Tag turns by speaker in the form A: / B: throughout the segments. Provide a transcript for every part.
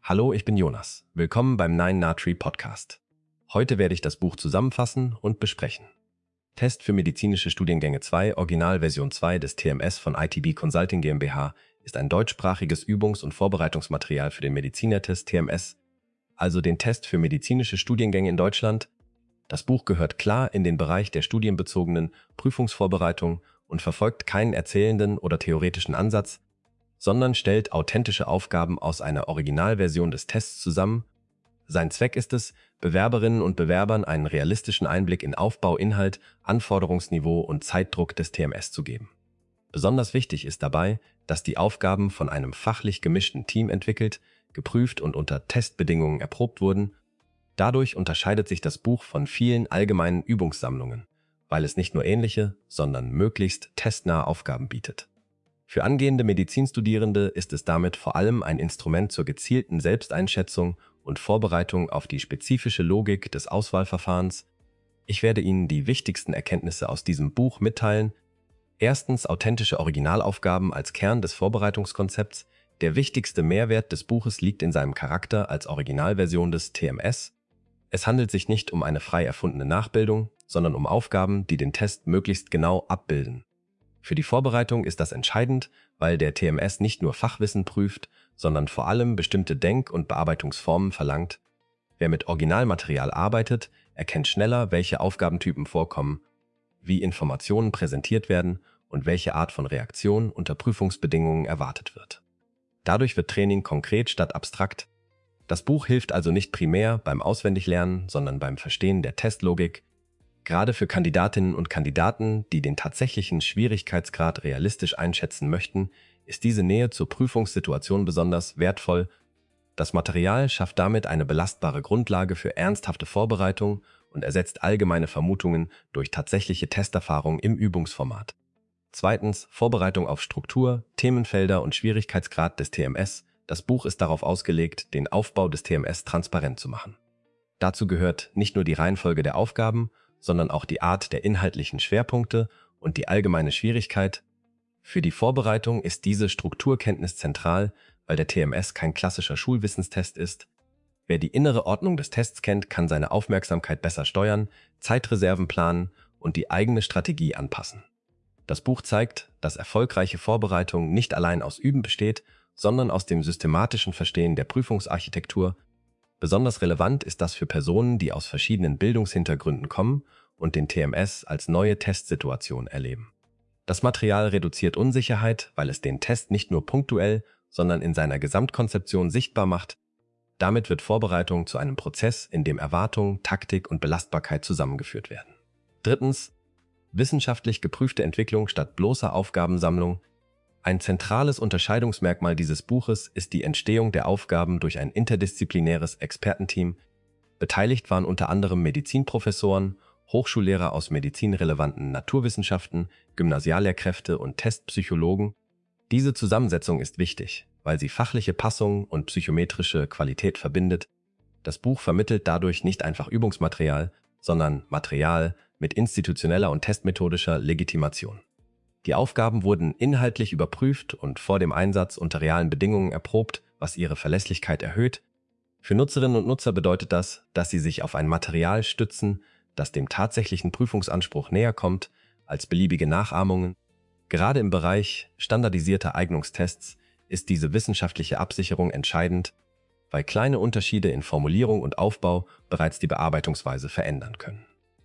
A: Hallo, ich bin Jonas. Willkommen beim 9na-Tree Podcast. Heute werde ich das Buch zusammenfassen und besprechen. Test für medizinische Studiengänge 2, Originalversion 2 des TMS von ITB Consulting GmbH, ist ein deutschsprachiges Übungs- und Vorbereitungsmaterial für den Medizinertest TMS, also den Test für medizinische Studiengänge in Deutschland. Das Buch gehört klar in den Bereich der studienbezogenen Prüfungsvorbereitung und verfolgt keinen erzählenden oder theoretischen Ansatz, sondern stellt authentische Aufgaben aus einer Originalversion des Tests zusammen. Sein Zweck ist es, Bewerberinnen und Bewerbern einen realistischen Einblick in Aufbau, Inhalt, Anforderungsniveau und Zeitdruck des TMS zu geben. Besonders wichtig ist dabei, dass die Aufgaben von einem fachlich gemischten Team entwickelt, geprüft und unter Testbedingungen erprobt wurden. Dadurch unterscheidet sich das Buch von vielen allgemeinen Übungssammlungen, weil es nicht nur ähnliche, sondern möglichst testnahe Aufgaben bietet. Für angehende Medizinstudierende ist es damit vor allem ein Instrument zur gezielten Selbsteinschätzung und Vorbereitung auf die spezifische Logik des Auswahlverfahrens. Ich werde Ihnen die wichtigsten Erkenntnisse aus diesem Buch mitteilen. Erstens, authentische Originalaufgaben als Kern des Vorbereitungskonzepts. Der wichtigste Mehrwert des Buches liegt in seinem Charakter als Originalversion des TMS. Es handelt sich nicht um eine frei erfundene Nachbildung, sondern um Aufgaben, die den Test möglichst genau abbilden. Für die Vorbereitung ist das entscheidend, weil der TMS nicht nur Fachwissen prüft, sondern vor allem bestimmte Denk- und Bearbeitungsformen verlangt. Wer mit Originalmaterial arbeitet, erkennt schneller, welche Aufgabentypen vorkommen, wie Informationen präsentiert werden und welche Art von Reaktion unter Prüfungsbedingungen erwartet wird. Dadurch wird Training konkret statt abstrakt. Das Buch hilft also nicht primär beim Auswendiglernen, sondern beim Verstehen der Testlogik. Gerade für Kandidatinnen und Kandidaten, die den tatsächlichen Schwierigkeitsgrad realistisch einschätzen möchten, ist diese Nähe zur Prüfungssituation besonders wertvoll. Das Material schafft damit eine belastbare Grundlage für ernsthafte Vorbereitung und ersetzt allgemeine Vermutungen durch tatsächliche Testerfahrung im Übungsformat. Zweitens, Vorbereitung auf Struktur, Themenfelder und Schwierigkeitsgrad des TMS. Das Buch ist darauf ausgelegt, den Aufbau des TMS transparent zu machen. Dazu gehört nicht nur die Reihenfolge der Aufgaben, sondern auch die Art der inhaltlichen Schwerpunkte und die allgemeine Schwierigkeit. Für die Vorbereitung ist diese Strukturkenntnis zentral, weil der TMS kein klassischer Schulwissenstest ist. Wer die innere Ordnung des Tests kennt, kann seine Aufmerksamkeit besser steuern, Zeitreserven planen und die eigene Strategie anpassen. Das Buch zeigt, dass erfolgreiche Vorbereitung nicht allein aus Üben besteht, sondern aus dem systematischen Verstehen der Prüfungsarchitektur. Besonders relevant ist das für Personen, die aus verschiedenen Bildungshintergründen kommen und den TMS als neue Testsituation erleben. Das Material reduziert Unsicherheit, weil es den Test nicht nur punktuell, sondern in seiner Gesamtkonzeption sichtbar macht. Damit wird Vorbereitung zu einem Prozess, in dem Erwartung, Taktik und Belastbarkeit zusammengeführt werden. Drittens, wissenschaftlich geprüfte Entwicklung statt bloßer Aufgabensammlung. Ein zentrales Unterscheidungsmerkmal dieses Buches ist die Entstehung der Aufgaben durch ein interdisziplinäres Expertenteam. Beteiligt waren unter anderem Medizinprofessoren, Hochschullehrer aus medizinrelevanten Naturwissenschaften, Gymnasiallehrkräfte und Testpsychologen. Diese Zusammensetzung ist wichtig, weil sie fachliche Passung und psychometrische Qualität verbindet. Das Buch vermittelt dadurch nicht einfach Übungsmaterial, sondern Material mit institutioneller und testmethodischer Legitimation. Die Aufgaben wurden inhaltlich überprüft und vor dem Einsatz unter realen Bedingungen erprobt, was ihre Verlässlichkeit erhöht. Für Nutzerinnen und Nutzer bedeutet das, dass sie sich auf ein Material stützen, das dem tatsächlichen Prüfungsanspruch näher kommt als beliebige Nachahmungen. Gerade im Bereich standardisierter Eignungstests ist diese wissenschaftliche Absicherung entscheidend, weil kleine Unterschiede in Formulierung und Aufbau bereits die Bearbeitungsweise verändern können.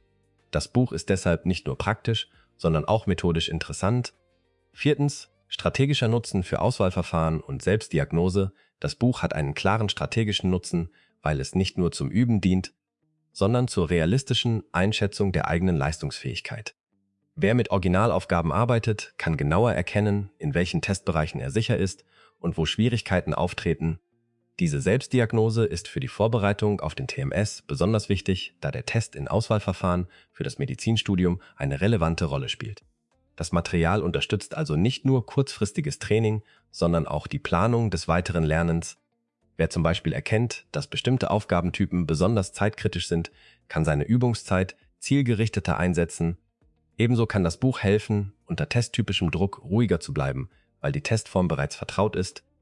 A: Das Buch ist deshalb nicht nur praktisch, sondern auch methodisch interessant. Viertens, strategischer Nutzen für Auswahlverfahren und Selbstdiagnose. Das Buch hat einen klaren strategischen Nutzen, weil es nicht nur zum Üben dient, sondern zur realistischen Einschätzung der eigenen Leistungsfähigkeit. Wer mit Originalaufgaben arbeitet, kann genauer erkennen, in welchen Testbereichen er sicher ist und wo Schwierigkeiten auftreten. Diese Selbstdiagnose ist für die Vorbereitung auf den TMS besonders wichtig, da der Test in Auswahlverfahren für das Medizinstudium eine relevante Rolle spielt. Das Material unterstützt also nicht nur kurzfristiges Training, sondern auch die Planung des weiteren Lernens. Wer zum Beispiel erkennt, dass bestimmte Aufgabentypen besonders zeitkritisch sind, kann seine Übungszeit zielgerichteter einsetzen. Ebenso kann das Buch helfen, unter testtypischem Druck ruhiger zu bleiben, weil die Testform bereits vertraut ist.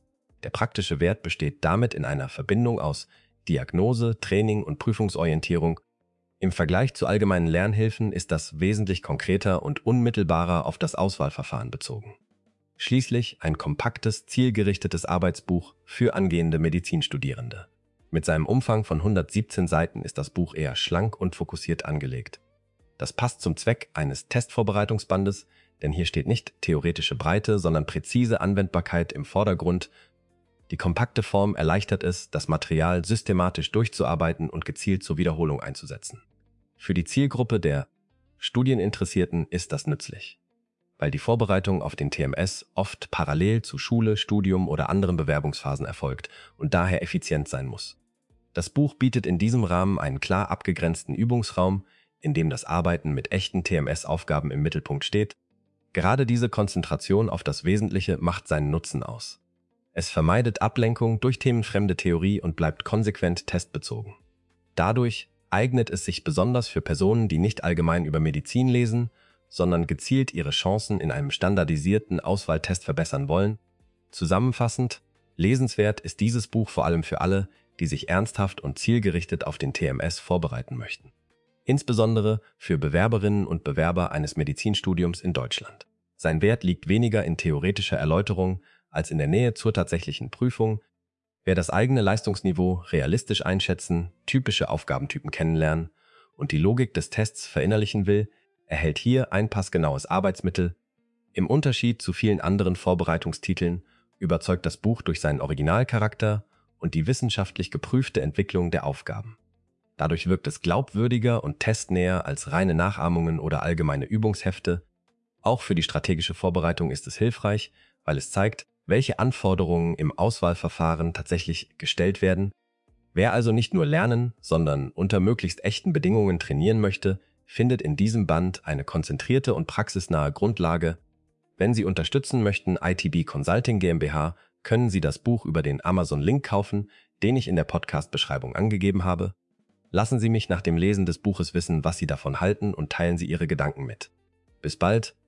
A: Der praktische Wert besteht damit in einer Verbindung aus Diagnose, Training und Prüfungsorientierung. Im Vergleich zu allgemeinen Lernhilfen ist das wesentlich konkreter und unmittelbarer auf das Auswahlverfahren bezogen. Schließlich ein kompaktes, zielgerichtetes Arbeitsbuch für angehende Medizinstudierende. Mit seinem Umfang von 117 Seiten ist das Buch eher schlank und fokussiert angelegt. Das passt zum Zweck eines Testvorbereitungsbandes, denn hier steht nicht theoretische Breite, sondern präzise Anwendbarkeit im Vordergrund. Die kompakte Form erleichtert es, das Material systematisch durchzuarbeiten und gezielt zur Wiederholung einzusetzen. Für die Zielgruppe der Studieninteressierten ist das nützlich, weil die Vorbereitung auf den TMS oft parallel zu Schule, Studium oder anderen Bewerbungsphasen erfolgt und daher effizient sein muss. Das Buch bietet in diesem Rahmen einen klar abgegrenzten Übungsraum, in dem das Arbeiten mit echten TMS-Aufgaben im Mittelpunkt steht. Gerade diese Konzentration auf das Wesentliche macht seinen Nutzen aus. Es vermeidet Ablenkung durch themenfremde Theorie und bleibt konsequent testbezogen. Dadurch eignet es sich besonders für Personen, die nicht allgemein über Medizin lesen, sondern gezielt ihre Chancen in einem standardisierten Auswahltest verbessern wollen. Zusammenfassend, lesenswert ist dieses Buch vor allem für alle, die sich ernsthaft und zielgerichtet auf den TMS vorbereiten möchten. Insbesondere für Bewerberinnen und Bewerber eines Medizinstudiums in Deutschland. Sein Wert liegt weniger in theoretischer Erläuterung als in der Nähe zur tatsächlichen Prüfung. Wer das eigene Leistungsniveau realistisch einschätzen, typische Aufgabentypen kennenlernen und die Logik des Tests verinnerlichen will, erhält hier ein passgenaues Arbeitsmittel. Im Unterschied zu vielen anderen Vorbereitungstiteln überzeugt das Buch durch seinen Originalcharakter und die wissenschaftlich geprüfte Entwicklung der Aufgaben. Dadurch wirkt es glaubwürdiger und testnäher als reine Nachahmungen oder allgemeine Übungshefte. Auch für die strategische Vorbereitung ist es hilfreich, weil es zeigt, welche Anforderungen im Auswahlverfahren tatsächlich gestellt werden. Wer also nicht nur lernen, sondern unter möglichst echten Bedingungen trainieren möchte, findet in diesem Band eine konzentrierte und praxisnahe Grundlage. Wenn Sie unterstützen möchten ITB Consulting GmbH, können Sie das Buch über den Amazon-Link kaufen, den ich in der Podcast-Beschreibung angegeben habe. Lassen Sie mich nach dem Lesen des Buches wissen, was Sie davon halten und teilen Sie Ihre Gedanken mit. Bis bald!